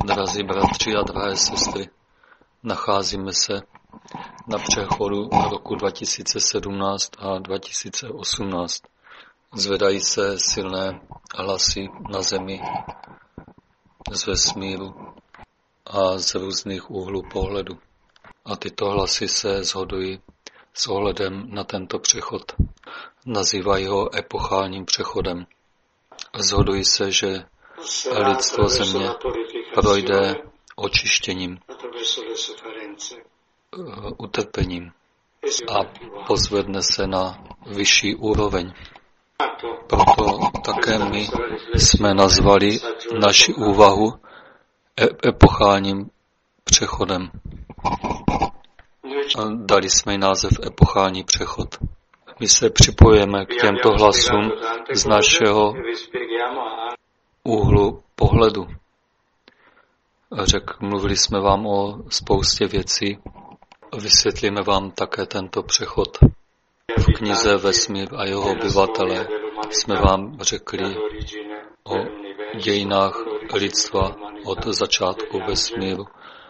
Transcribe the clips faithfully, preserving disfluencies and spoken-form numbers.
Drazí bratři a drahé sestry, nacházíme se na přechodu roku dva tisíce sedmnáct a dva tisíce osmnáct. Zvedají se silné hlasy na zemi z vesmíru a z různých úhlů pohledu. A tyto hlasy se shodují s ohledem na tento přechod. Nazývají ho epochálním přechodem. Shodují se, že lidstvo země projde očištěním, utrpením a pozvedne se na vyšší úroveň. Proto také my jsme nazvali naši úvahu epochálním přechodem. Dali jsme jí název epochální přechod. My se připojujeme k těmto hlasům z našeho úhlu pohledu. Řek, mluvili jsme vám o spoustě věcí, vysvětlíme vám také tento přechod. V knize Vesmír a jeho obyvatele jsme vám řekli o dějinách lidstva od začátku vesmíru,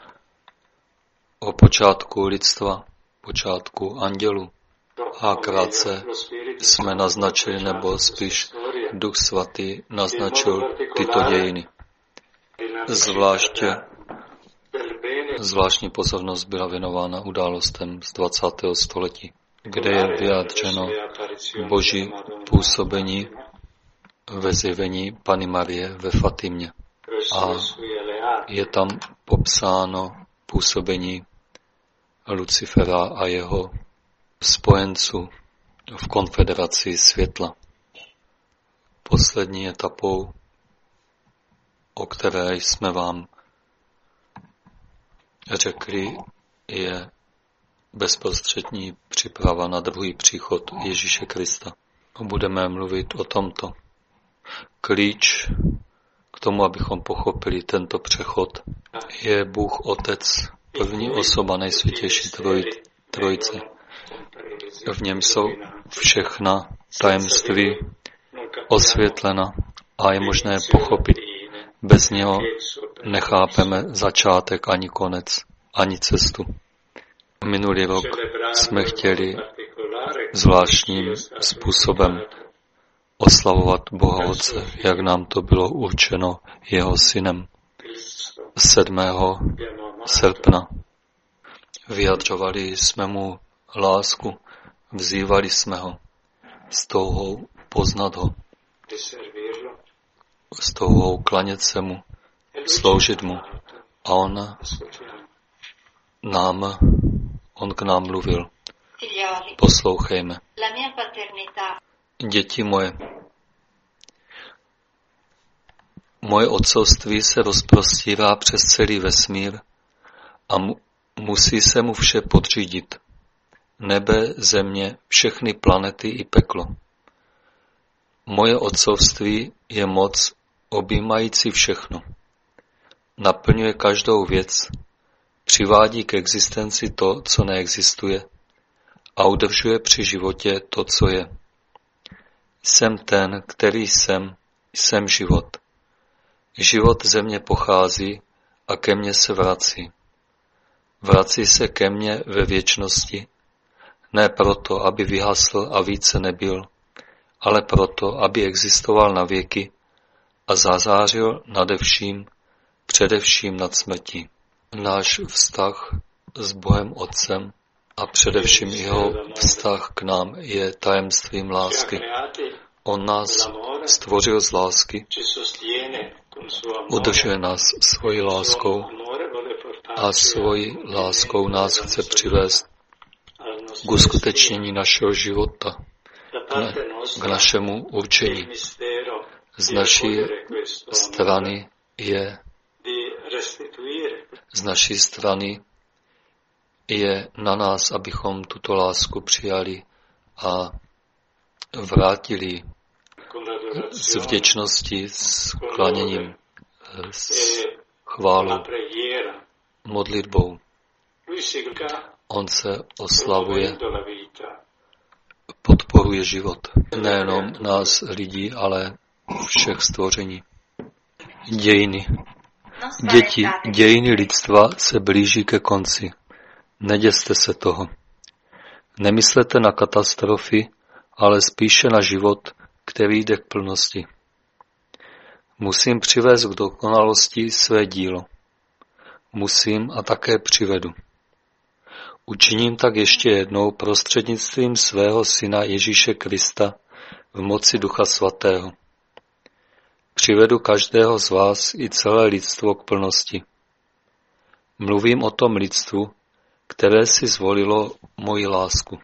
o počátku lidstva, počátku andělů. A krátce jsme naznačili, nebo spíš Duch Svatý naznačil tyto dějiny. Zvláště, zvláštní pozornost byla věnována událostem z dvacátého století, kde je vyjádřeno Boží působení ve zjevení Panny Marie ve Fatimě. A je tam popsáno působení Lucifera a jeho spojenců v konfederaci světla. Poslední etapou, o které jsme vám řekli, je bezprostřední příprava na druhý příchod Ježíše Krista. Budeme mluvit o tomto. Klíč k tomu, abychom pochopili tento přechod, je Bůh Otec, první osoba Nejsvětější Trojice. V něm jsou všechna tajemství osvětlena a je možné je pochopit. Bez něho nechápeme začátek ani konec, ani cestu. Minulý rok jsme chtěli zvláštním způsobem oslavovat Boha Otce, jak nám to bylo určeno jeho synem. sedmého srpna vyjadřovali jsme mu lásku, vzývali jsme ho s touhou poznat ho, s touhou klanět se mu, sloužit mu. A on nám, on k nám mluvil. Poslouchejme. Děti moje, moje otcovství se rozprostírá přes celý vesmír a mu, musí se mu vše podřídit. Nebe, země, všechny planety i peklo. Moje otcovství je moc objímající všechno. Naplňuje každou věc, přivádí k existenci to, co neexistuje a udržuje při životě to, co je. Jsem ten, který jsem, jsem život. Život ze mě pochází a ke mně se vrací. Vrací se ke mně ve věčnosti, ne proto, aby vyhasl a více nebyl, ale proto, aby existoval na věky a zazářil nade vším, především nad smrtí. Náš vztah s Bohem Otcem a především jeho vztah k nám je tajemstvím lásky. On nás stvořil z lásky, udržuje nás svojí láskou a svojí láskou nás chce přivést k uskutečnění našeho života, ne, k našemu určení. Z naší strany je z naší strany je na nás, abychom tuto lásku přijali a vrátili s vděčností, s klaněním, s chválou, modlitbou. On se oslavuje, podporuje život. Nejenom nás lidí, ale všech stvoření. Dějiny Děti, dějiny lidstva se blíží ke konci. Neděste se toho. Nemyslete na katastrofy, ale spíše na život, který jde k plnosti. Musím přivést k dokonalosti své dílo. Musím a také přivedu. Učiním tak ještě jednou prostřednictvím svého Syna Ježíše Krista v moci Ducha Svatého. Přivedu každého z vás i celé lidstvo k plnosti. Mluvím o tom lidstvu, které si zvolilo moji lásku.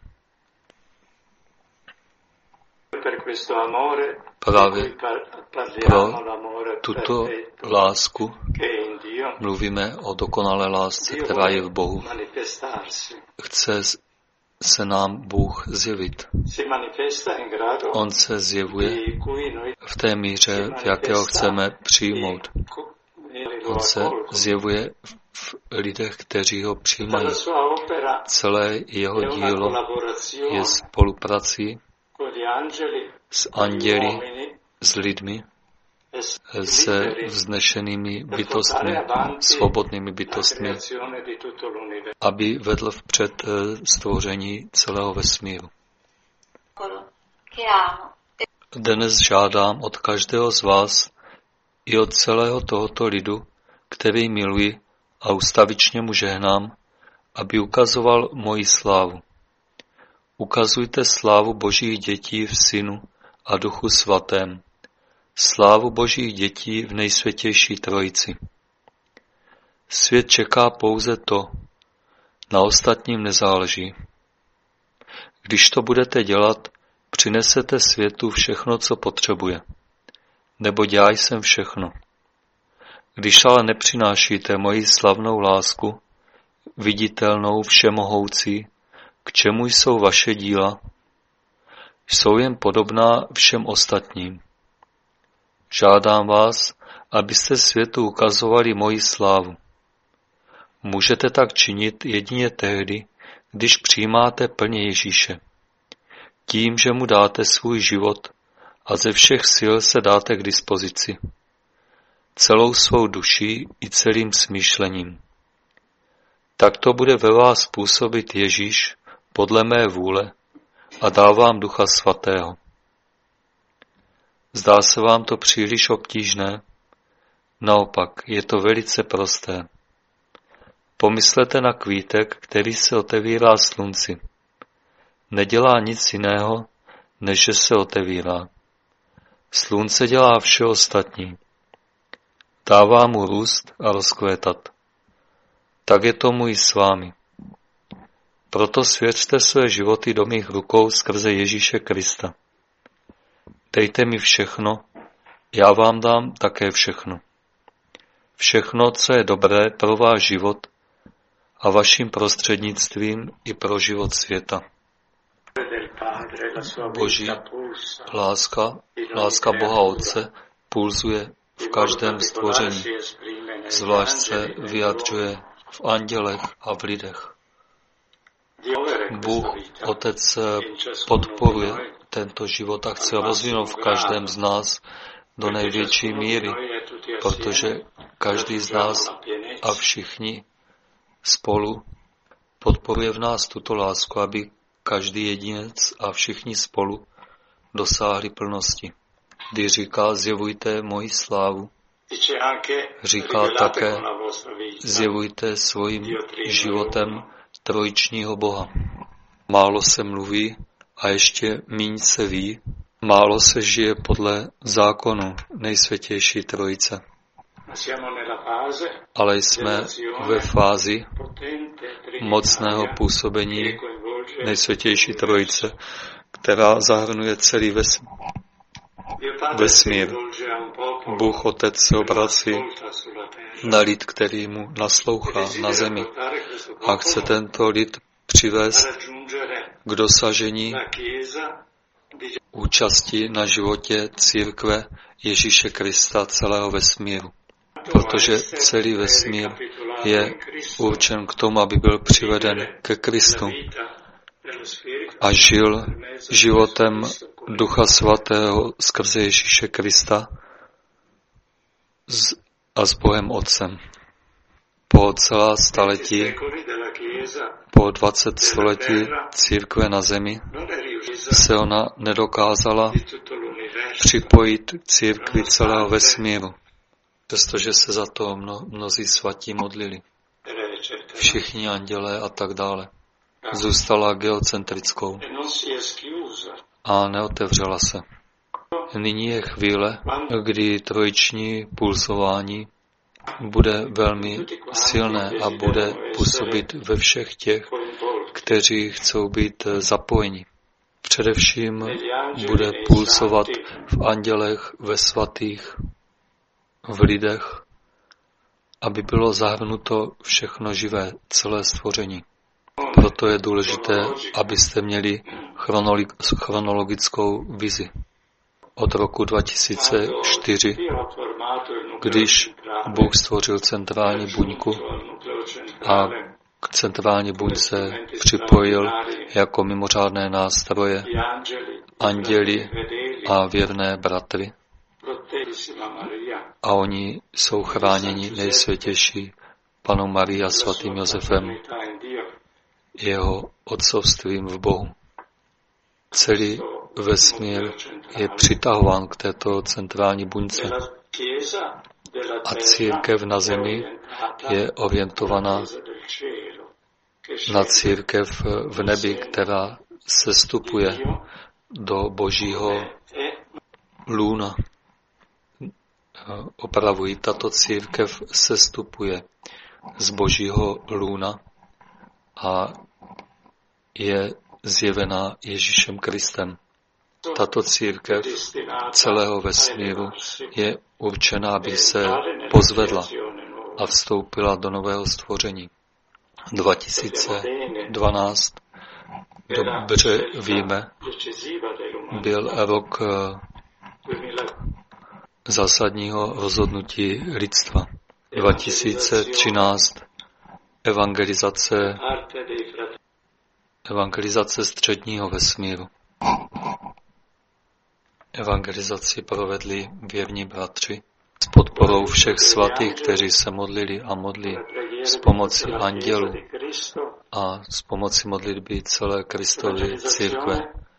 Právě pro tuto lásku mluvíme o dokonalé lásce, která je v Bohu. Chce se nám Bůh zjevit. On se zjevuje v té míře, v jaké ho chceme přijmout. On se zjevuje v lidech, kteří ho přijímají. Celé jeho dílo je spoluprací s anděli, s lidmi, se vznešenými bytostmi, svobodnými bytostmi, aby vedl vpřed stvoření celého vesmíru. Dnes žádám od každého z vás i od celého tohoto lidu, který miluji a ustavičně mu žehnám, aby ukazoval moji slávu. Ukazujte slávu Božích dětí v Synu a Duchu Svatém, slávu Božích dětí v nejsvětější Trojici. Svět čeká pouze to, na ostatním nezáleží. Když to budete dělat, přinesete světu všechno, co potřebuje. Neboť já jsem všechno. Když ale nepřinášíte moji slavnou lásku, viditelnou, všemohoucí, k čemu jsou vaše díla? Jsou jen podobná všem ostatním. Žádám vás, abyste světu ukazovali moji slávu. Můžete tak činit jedině tehdy, když přijímáte plně Ježíše. Tím, že mu dáte svůj život a ze všech sil se dáte k dispozici. Celou svou duší i celým smýšlením. Tak to bude ve vás působit Ježíš podle mé vůle a dávám Ducha Svatého. Zdá se vám to příliš obtížné? Naopak, je to velice prosté. Pomyslete na kvítek, který se otevírá slunci. Nedělá nic jiného, než že se otevírá. Slunce dělá vše ostatní. Dává mu růst a rozkvétat. Tak je tomu i s vámi. Proto svěřte své životy do mých rukou skrze Ježíše Krista. Dejte mi všechno, já vám dám také všechno. Všechno, co je dobré pro váš život a vaším prostřednictvím i pro život světa. Boží láska, láska Boha Otce pulzuje v každém stvoření, zvlášť se vyjadřuje v andělech a v lidech. Bůh Otec podporuje tento život a chce rozvinout v každém z nás do největší míry, protože každý z nás a všichni spolu podporuje v nás tuto lásku, aby každý jedinec a všichni spolu dosáhli plnosti. Když říká, zjevujte moji slávu, říká také, zjevujte svým životem trojičního Boha. Málo se mluví a ještě míň se ví, málo se žije podle zákonu nejsvětější Trojice. Ale jsme ve fázi mocného působení nejsvětější Trojice, která zahrnuje celý vesmír. Bůh Otec se obrací na lid, který mu naslouchá na zemi a chce tento lid přivést k dosažení účasti na životě církve Ježíše Krista celého vesmíru. Protože celý vesmír je určen k tomu, aby byl přiveden ke Kristu a žil životem Ducha Svatého skrze Ježíše Krista a s Bohem Otcem. Po celá staletí, po dvacet století církve na zemi se ona nedokázala připojit k církvi celého vesmíru, přestože se za to mno, mnozí svatí modlili. Všichni andělé a tak dále. Zůstala geocentrickou a neotevřela se. Nyní je chvíle, kdy trojiční pulsování bude velmi silné a bude působit ve všech těch, kteří chcou být zapojeni. Především bude pulsovat v andělech, ve svatých, v lidech, aby bylo zahrnuto všechno živé, celé stvoření. Proto je důležité, abyste měli chronologickou vizi. Od roku dva tisíce čtyři, když Bůh stvořil centrální buňku a k centrální buňce připojil jako mimořádné nástroje anděli a věrné bratry. A oni jsou chráněni nejsvětější Panou Marii a svatým Josefem, jeho otcovstvím v Bohu. Celý vesmír je přitahován k této centrální buňce a církev na zemi je orientovaná na církev v nebi, která sestupuje do božího lůna. Opravují, tato církev sestupuje z božího lůna a je zjevená Ježíšem Kristem. Tato církev celého vesmíru je určená, aby se pozvedla a vstoupila do nového stvoření. dva tisíce dvanáct, dobře víme, byl rok zásadního rozhodnutí lidstva. dva tisíce třináct evangelizace, evangelizace středního vesmíru. Evangelizaci provedli věrní bratři s podporou všech svatých, kteří se modlili a modlí s pomocí andělů a s pomocí modlitby celé Kristovy církve.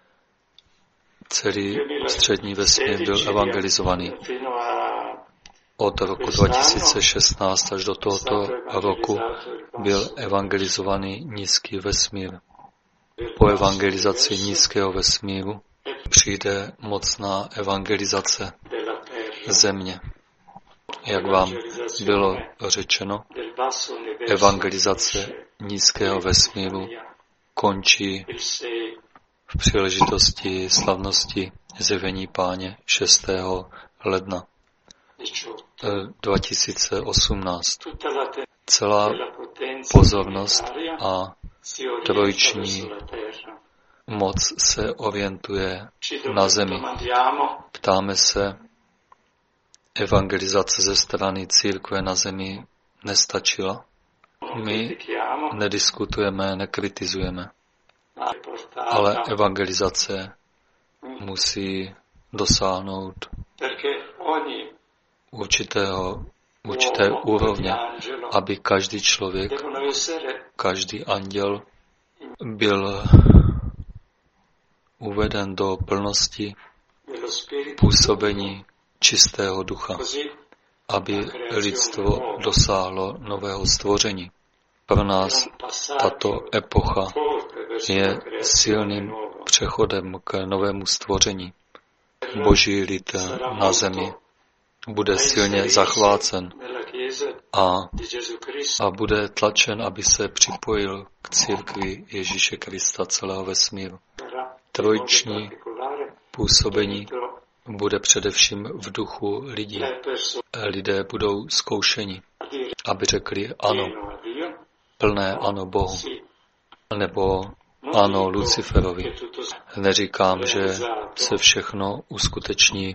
Celý střední vesmír byl evangelizovaný. Od roku dva tisíce šestnáct až do tohoto roku byl evangelizovaný nízký vesmír. Po evangelizaci nízkého vesmíru přijde mocná evangelizace země. Jak vám bylo řečeno, evangelizace nízkého vesmíru končí v příležitosti slavnosti zjevení Páně šestého ledna dva tisíce osmnáct. Celá pozornost a trojiční moc se orientuje na zemi. Ptáme se, evangelizace ze strany církve na zemi nestačila. My nediskutujeme, nekritizujeme, ale evangelizace musí dosáhnout určitého, určité úrovně, aby každý člověk, každý anděl byl uveden do plnosti působení čistého ducha, aby lidstvo dosáhlo nového stvoření. Pro nás tato epocha je silným přechodem k novému stvoření. Boží lid na zemi bude silně zachvácen a, a bude tlačen, aby se připojil k církvi Ježíše Krista celého vesmíru. Trojiční působení bude především v duchu lidí. Lidé budou zkoušeni, aby řekli ano, plné ano Bohu, nebo ano Luciferovi. Neříkám, že se všechno uskuteční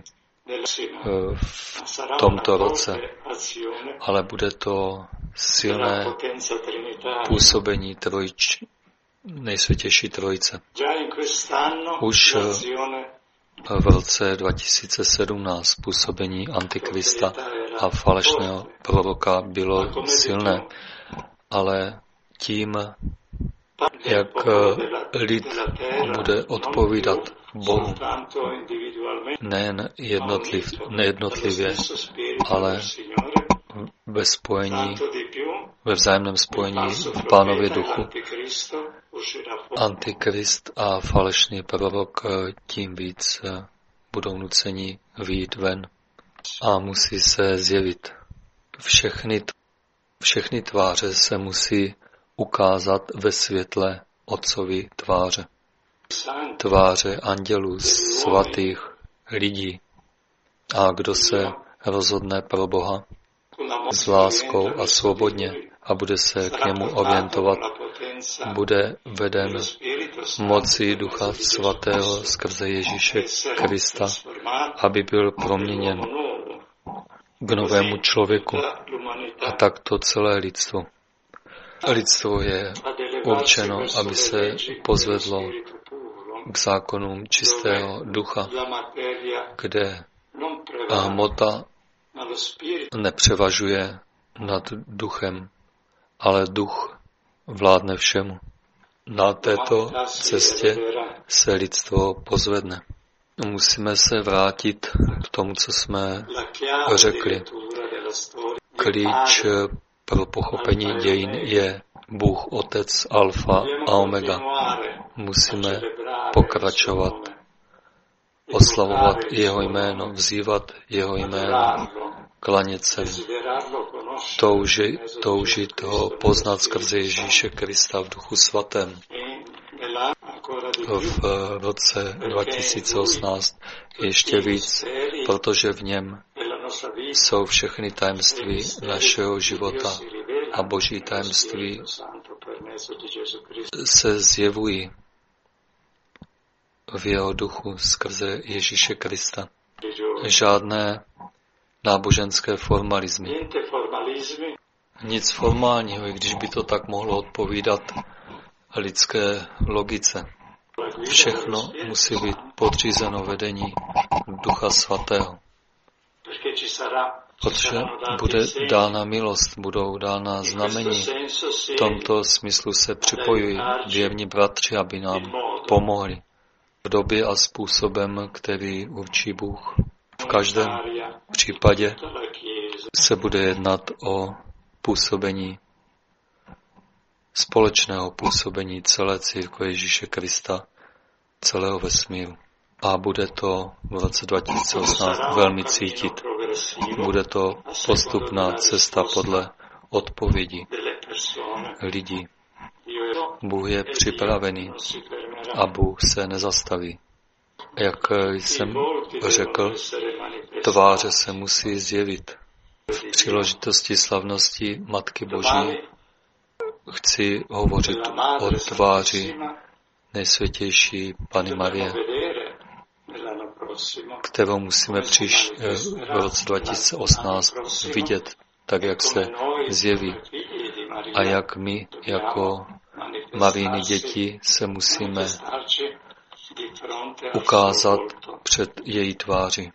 v tomto roce, ale bude to silné působení trojič, nejsvětější trojice. Už v roce dva tisíce sedmnáct působení Antikrista a falešného proroka bylo silné, ale tím, jak lid bude odpovídat Bohu, nejen jednotliv, nejednotlivě, ale ve spojení, ve vzájemném spojení v Pánově duchu, Antikrist a falešný prorok tím víc budou nuceni vyjít ven a musí se zjevit. Všechny, všechny tváře se musí ukázat ve světle Otcovy tváře. Tváře andělů, svatých lidí. A kdo se rozhodne pro Boha s láskou a svobodně a bude se k němu orientovat, bude veden mocí Ducha Svatého skrze Ježíše Krista, aby byl proměněn k novému člověku a takto celé lidstvo. Lidstvo je určeno, aby se pozvedlo k zákonům čistého ducha, kde hmota nepřevažuje nad duchem, ale duch vládne všemu. Na této cestě se lidstvo pozvedne. Musíme se vrátit k tomu, co jsme řekli. Klíč pro pochopení dějin je Bůh Otec Alfa a Omega. Musíme pokračovat, oslavovat jeho jméno, vzývat jeho jméno, klanět se, touži, toužit ho poznat skrze Ježíše Krista v Duchu Svatém. V roce dva tisíce osmnáct ještě víc, protože v něm jsou všechny tajemství našeho života a Boží tajemství se zjevují v jeho duchu skrze Ježíše Krista. Žádné náboženské formalismy. Nic formálního, i když by to tak mohlo odpovídat lidské logice. Všechno musí být podřízeno vedení Ducha Svatého. Protože bude dána milost, budou dána znamení. V tomto smyslu se připojují věrní bratři, aby nám pomohli v době a způsobem, který určí Bůh. V každém případě se bude jednat o působení, společného působení celé církve Ježíše Krista, celého vesmíru. A bude to v roce dva tisíce osmnáct velmi cítit. Bude to postupná cesta podle odpovědi lidí. Bůh je připravený a Bůh se nezastaví. Jak jsem řekl, tváře se musí zjevit. V příležitosti slavnosti Matky Boží chci hovořit o tváři nejsvětější Panny Marie, kterou musíme příš, v roce dva tisíce osmnáct vidět, tak jak se zjeví. A jak my, jako Marijiny děti, se musíme ukázat před její tváři.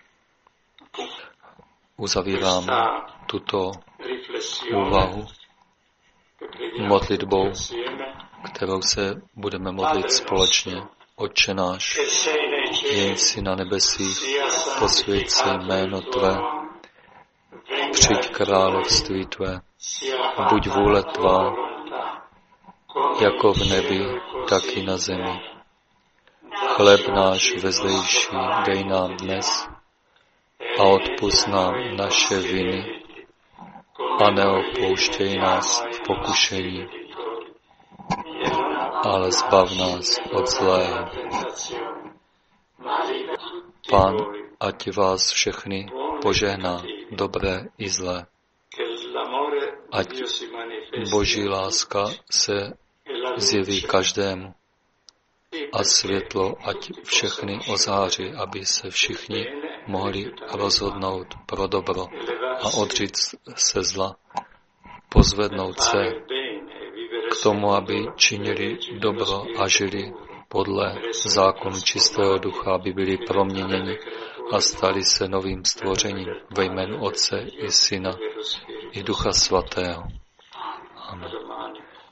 Uzavírám tuto úvahu modlitbou, kterou se budeme modlit společně. Otče náš, jen si na nebesích, posvěť se jméno Tvé, přijď království Tvé, buď vůle Tvá, jako v nebi, tak i na zemi. Chléb náš vezdejší dej nám dnes a odpusť nám naše viny a neopouštěj nás v pokušení, ale zbav nás od zlého. Pán, ať vás všechny požehná, dobré i zlé. Ať Boží láska se zjeví každému a světlo ať všechny ozáří, aby se všichni mohli rozhodnout pro dobro a odříct se zla, pozvednout se k tomu, aby činili dobro a žili podle zákonu čistého ducha, aby byli proměněni a stali se novým stvořením ve jménu Otce i Syna i Ducha Svatého. Amen.